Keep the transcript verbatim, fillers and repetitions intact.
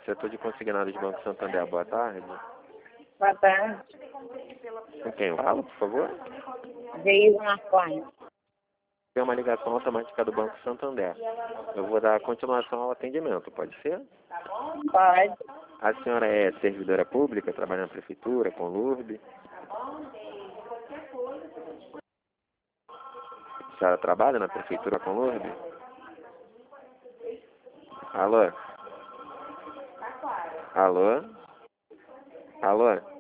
Setor de consignado de Banco Santander, boa tarde. Boa tarde. Com quem eu falo, por favor? Geisa Marconi. Tem uma ligação automática do Banco Santander. Eu vou dar continuação ao atendimento, pode ser? Pode. A senhora é servidora pública, trabalha na prefeitura, com L U R B? A senhora trabalha na prefeitura com L U R B? Alô? Alô? Alô?